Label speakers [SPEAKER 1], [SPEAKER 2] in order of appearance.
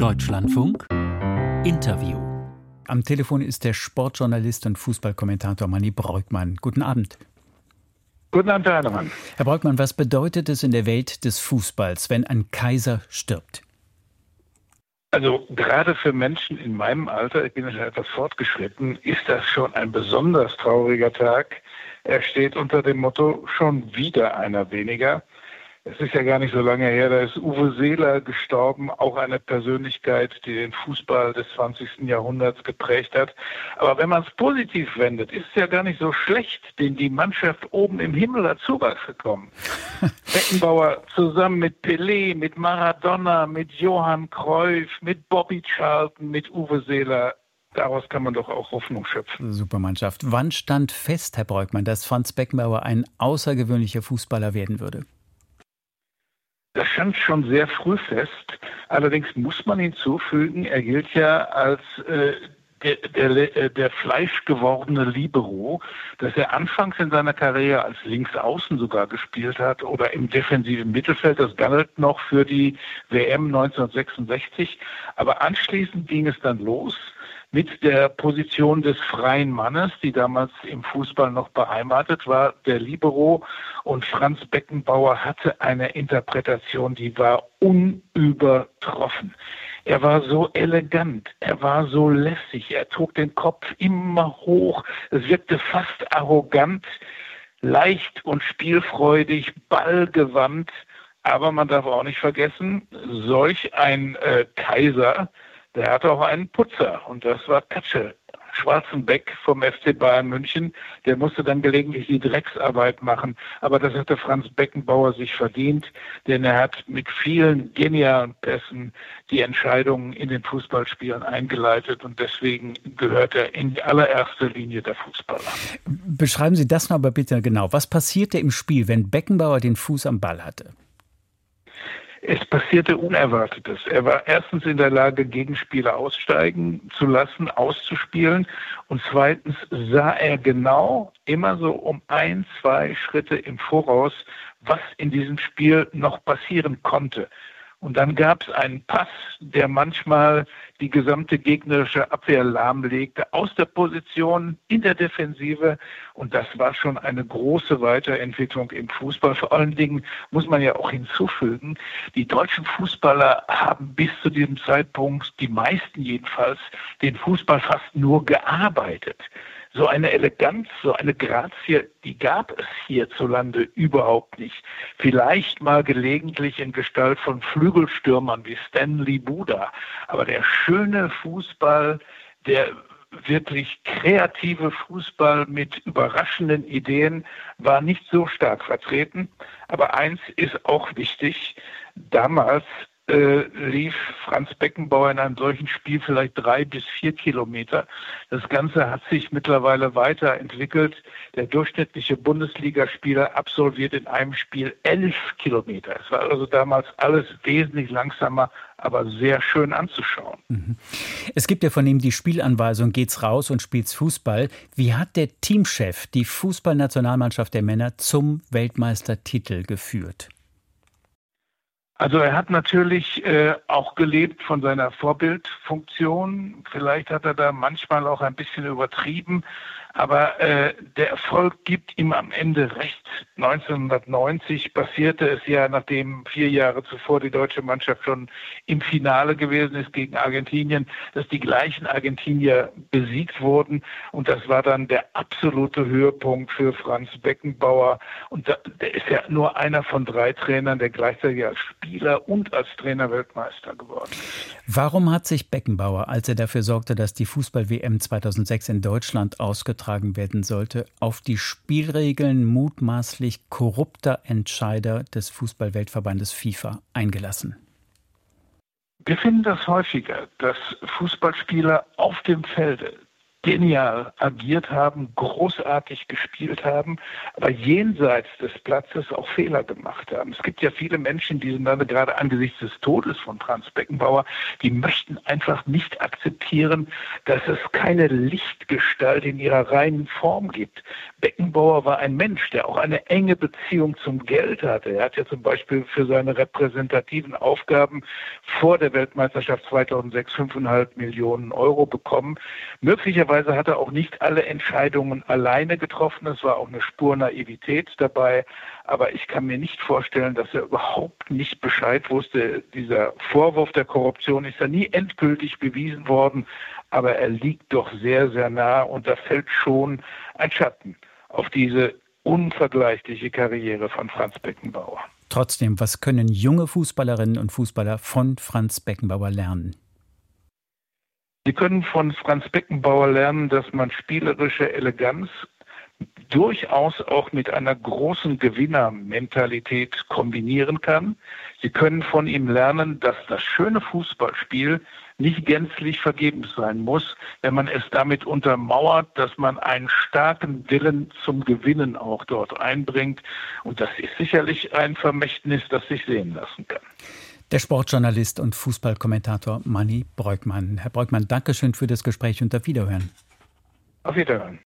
[SPEAKER 1] Deutschlandfunk Interview. Am Telefon ist der Sportjournalist und Fußballkommentator Manni Breukmann. Guten Abend.
[SPEAKER 2] Guten Abend, Herr Heinemann.
[SPEAKER 1] Herr Breukmann, was bedeutet es in der Welt des Fußballs, wenn ein Kaiser stirbt?
[SPEAKER 2] Also gerade für Menschen in meinem Alter, ich bin ja etwas fortgeschritten, ist das schon ein besonders trauriger Tag. Er steht unter dem Motto, schon wieder einer weniger. Es ist ja gar nicht so lange her, da ist Uwe Seeler gestorben, auch eine Persönlichkeit, die den Fußball des 20. Jahrhunderts geprägt hat. Aber wenn man es positiv wendet, ist es ja gar nicht so schlecht, denn die Mannschaft oben im Himmel hat Zuwachs bekommen. Beckenbauer zusammen mit Pelé, mit Maradona, mit Johann Cruyff, mit Bobby Charlton, mit Uwe Seeler. Daraus kann man doch auch Hoffnung schöpfen.
[SPEAKER 1] Super Mannschaft. Wann stand fest, Herr Breukmann, dass Franz Beckenbauer ein außergewöhnlicher Fußballer werden würde?
[SPEAKER 2] Das stand schon sehr früh fest. Allerdings muss man hinzufügen, er gilt ja als der fleischgewordene Libero, dass er anfangs in seiner Karriere als Linksaußen sogar gespielt hat oder im defensiven Mittelfeld. Das galt noch für die WM 1966. Aber anschließend ging es dann los mit der Position des freien Mannes, die damals im Fußball noch beheimatet war, der Libero. Und Franz Beckenbauer hatte eine Interpretation, die war unübertroffen. Er war so elegant, er war so lässig, er trug den Kopf immer hoch, es wirkte fast arrogant, leicht und spielfreudig, ballgewandt. Aber man darf auch nicht vergessen, solch ein Kaiser, der hatte auch einen Putzer und das war Katsche Schwarzenbeck vom FC Bayern München. Der musste dann gelegentlich die Drecksarbeit machen. Aber das hatte Franz Beckenbauer sich verdient, denn er hat mit vielen genialen Pässen die Entscheidungen in den Fußballspielen eingeleitet und deswegen gehört er in die allererste Linie der Fußballer.
[SPEAKER 1] Beschreiben Sie das noch aber bitte genau. Was passierte im Spiel, wenn Beckenbauer den Fuß am Ball hatte?
[SPEAKER 2] Es passierte Unerwartetes. Er war erstens in der Lage, Gegenspieler aussteigen zu lassen, auszuspielen. Und zweitens sah er genau, immer so um 1, 2 Schritte im Voraus, was in diesem Spiel noch passieren konnte. Und dann gab es einen Pass, der manchmal die gesamte gegnerische Abwehr lahmlegte, aus der Position in der Defensive. Und das war schon eine große Weiterentwicklung im Fußball. Vor allen Dingen muss man ja auch hinzufügen, die deutschen Fußballer haben bis zu diesem Zeitpunkt, die meisten jedenfalls, den Fußball fast nur gearbeitet. So eine Eleganz, so eine Grazie, die gab es hierzulande überhaupt nicht. Vielleicht mal gelegentlich in Gestalt von Flügelstürmern wie Stanley Buda. Aber der schöne Fußball, der wirklich kreative Fußball mit überraschenden Ideen war nicht so stark vertreten. Aber eins ist auch wichtig, damals lief Franz Beckenbauer in einem solchen Spiel vielleicht 3 bis 4 Kilometer. Das Ganze hat sich mittlerweile weiterentwickelt. Der durchschnittliche Bundesligaspieler absolviert in einem Spiel 11 Kilometer. Es war also damals alles wesentlich langsamer, aber sehr schön anzuschauen.
[SPEAKER 1] Es gibt ja von ihm die Spielanweisung, geht's raus und spielt's Fußball. Wie hat der Teamchef die Fußballnationalmannschaft der Männer zum Weltmeistertitel geführt?
[SPEAKER 2] Also er hat natürlich auch gelebt von seiner Vorbildfunktion. Vielleicht hat er da manchmal auch ein bisschen übertrieben, aber der Erfolg gibt ihm am Ende recht. 1990 passierte es ja, nachdem 4 Jahre zuvor die deutsche Mannschaft schon im Finale gewesen ist gegen Argentinien, dass die gleichen Argentinier besiegt wurden. Und das war dann der absolute Höhepunkt für Franz Beckenbauer. Und der ist ja nur einer von 3 Trainern, der gleichzeitig als Spieler und als Trainer Weltmeister geworden ist.
[SPEAKER 1] Warum hat sich Beckenbauer, als er dafür sorgte, dass die Fußball-WM 2006 in Deutschland ausgetragen werden sollte, auf die Spielregeln mutmaßlich korrupter Entscheider des Fußball-Weltverbandes FIFA eingelassen?
[SPEAKER 2] Wir finden das häufiger, dass Fußballspieler auf dem Felde genial agiert haben, großartig gespielt haben, aber jenseits des Platzes auch Fehler gemacht haben. Es gibt ja viele Menschen, die sind dann gerade angesichts des Todes von Franz Beckenbauer, die möchten einfach nicht akzeptieren, dass es keine Lichtgestalt in ihrer reinen Form gibt. Beckenbauer war ein Mensch, der auch eine enge Beziehung zum Geld hatte. Er hat ja zum Beispiel für seine repräsentativen Aufgaben vor der Weltmeisterschaft 2006 5,5 Millionen Euro bekommen. Möglicherweise hat er auch nicht alle Entscheidungen alleine getroffen. Es war auch eine Spur Naivität dabei. Aber ich kann mir nicht vorstellen, dass er überhaupt nicht Bescheid wusste. Dieser Vorwurf der Korruption ist ja nie endgültig bewiesen worden. Aber er liegt doch sehr, sehr nah. Und da fällt schon ein Schatten auf diese unvergleichliche Karriere von Franz Beckenbauer.
[SPEAKER 1] Trotzdem, was können junge Fußballerinnen und Fußballer von Franz Beckenbauer lernen?
[SPEAKER 2] Sie können von Franz Beckenbauer lernen, dass man spielerische Eleganz durchaus auch mit einer großen Gewinnermentalität kombinieren kann. Sie können von ihm lernen, dass das schöne Fußballspiel nicht gänzlich vergebens sein muss, wenn man es damit untermauert, dass man einen starken Willen zum Gewinnen auch dort einbringt. Und das ist sicherlich ein Vermächtnis, das sich sehen lassen kann.
[SPEAKER 1] Der Sportjournalist und Fußballkommentator Manni Breukmann. Herr Breukmann, Dankeschön für das Gespräch und auf Wiederhören.
[SPEAKER 2] Auf Wiederhören.